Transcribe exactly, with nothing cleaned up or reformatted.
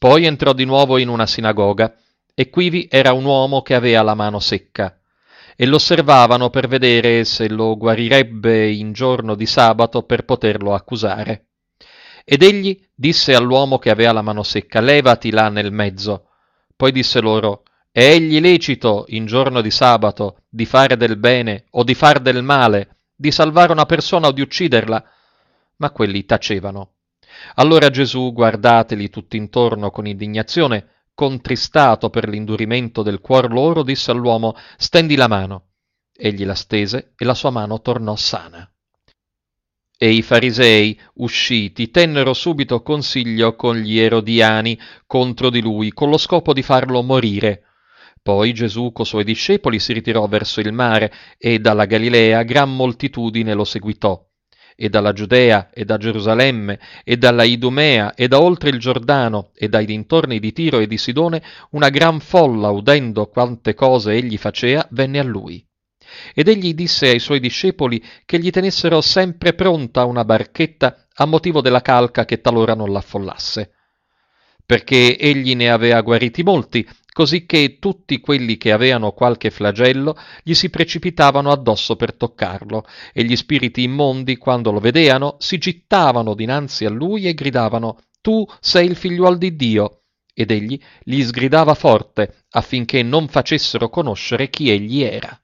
Poi entrò di nuovo in una sinagoga, e quivi era un uomo che aveva la mano secca, e lo osservavano per vedere se lo guarirebbe in giorno di sabato per poterlo accusare. Ed egli disse all'uomo che aveva la mano secca: levati là nel mezzo. Poi disse loro: è egli lecito in giorno di sabato di fare del bene o di far del male, di salvare una persona o di ucciderla? Ma quelli tacevano. Allora Gesù, guardateli tutti intorno con indignazione, contristato per l'indurimento del cuor loro, disse all'uomo: stendi la mano. Egli la stese e la sua mano tornò sana. E i farisei, usciti, tennero subito consiglio con gli erodiani contro di lui, con lo scopo di farlo morire. Poi Gesù co suoi discepoli si ritirò verso il mare, e dalla Galilea gran moltitudine lo seguitò, e dalla Giudea, e da Gerusalemme, e dalla Idumea, e da oltre il Giordano, e dai dintorni di Tiro e di Sidone, una gran folla, udendo quante cose egli facea, venne a lui. Ed egli disse ai suoi discepoli che gli tenessero sempre pronta una barchetta a motivo della calca che talora non l'affollasse, perché egli ne avea guariti molti, così che tutti quelli che aveano qualche flagello gli si precipitavano addosso per toccarlo, e gli spiriti immondi, quando lo vedeano, si gittavano dinanzi a lui e gridavano: tu sei il figliuol di Dio. Ed egli gli sgridava forte, affinché non facessero conoscere chi egli era.